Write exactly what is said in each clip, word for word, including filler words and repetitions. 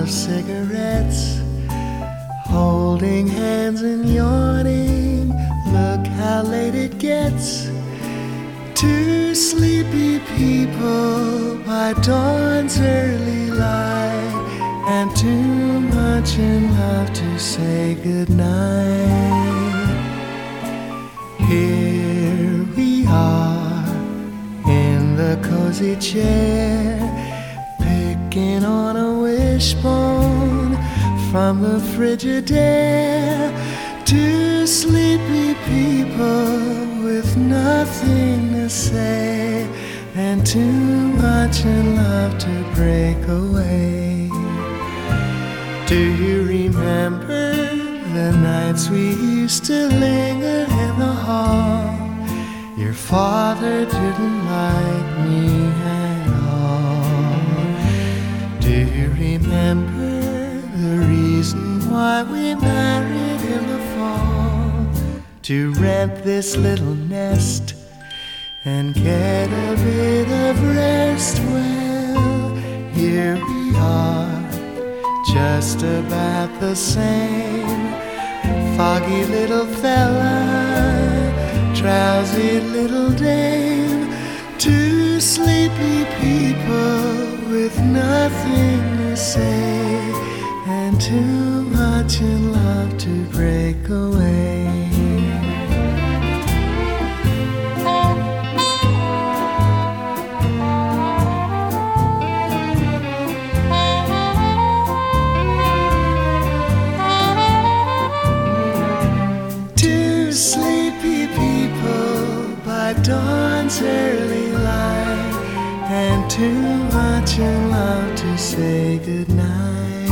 of cigarettes, holding hands and yawning. Look how late it gets. Two sleepy people by dawn's early light, and too much in love to say goodnight. Here we are in the cozy chair, picking on a wishbone from the Frigidaire. Two sleepy people with nothing to say, and too much in love to break away. Do you remember the nights we used to linger in the hall? Your father didn't like me at all. Do you remember the reason why we married in the fall? To rent this little nest and get a bit of rest. Well, here we are, just about the same. Foggy little fella, drowsy little dame. Two sleepy people with nothing to say, and too much in love to break away. Two sleepy people by dawn's early light, and too much in love to say goodnight.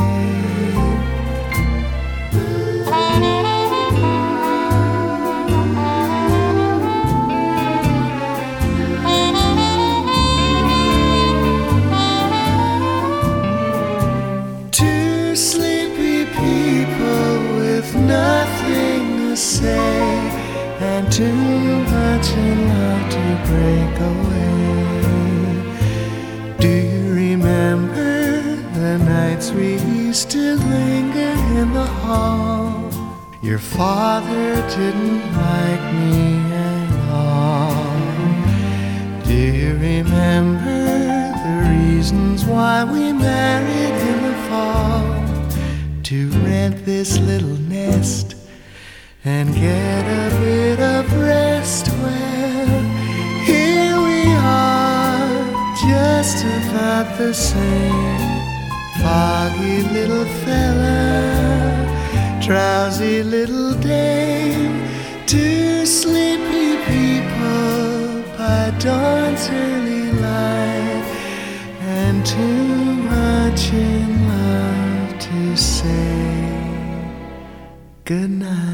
Two sleepy people with nothing to say, and too much in love to break away. Do you remember the nights we used to linger in the hall? Your father didn't like me at all. Do you remember the reasons why we married in the fall? To rent this little nest and get a bit of rest. Well, here we are, just about the same. Foggy little fella, drowsy little dame. Two sleepy people by dawn's early light, and too much in love to say goodnight.